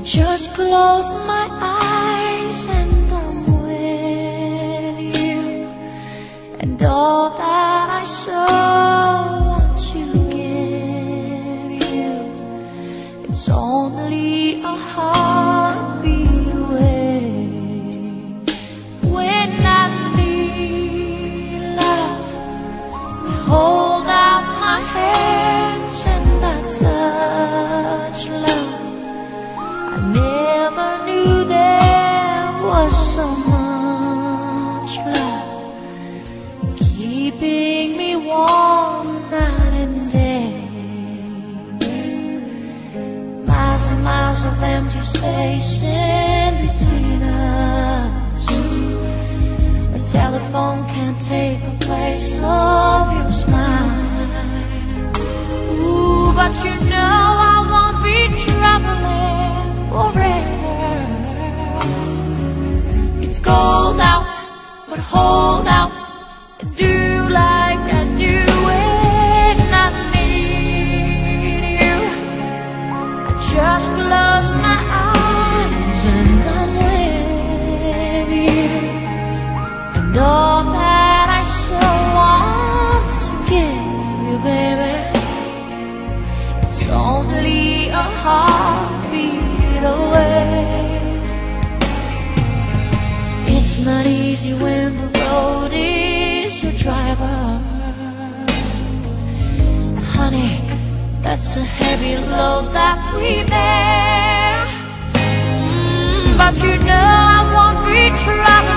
Just close my eyes and I'm with you, and all that I so want to give you, it's only a heartbeat away. When I need love, I hold out my hands and I touch love. I never knew there was so much love keeping me warm night and day. Miles and miles of empty space in between us. The telephone can't take the place of your smile. Ooh, but you know I won't be traveling forever. It's cold out, but hold out and do like I do when I need you. I just close my eyes and I'm with you, and all that I so want to give you, baby, it's only a heartbeat away. It's not easy when the road is your driver. Honey, that's a heavy load that we bear. But you know I won't be traveling